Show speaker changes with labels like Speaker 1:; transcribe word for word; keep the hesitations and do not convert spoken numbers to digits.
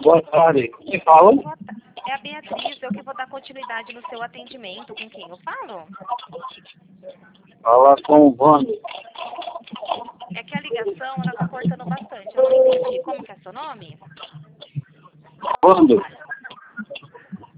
Speaker 1: Boa tarde. Quem fala?
Speaker 2: Boa ta- É a Beatriz, eu que vou dar continuidade no seu atendimento. Com quem eu falo?
Speaker 1: Fala com o Vando.
Speaker 2: É que a ligação, ela tá cortando bastante. Eu não entendi. Como que é seu nome?
Speaker 1: Vando.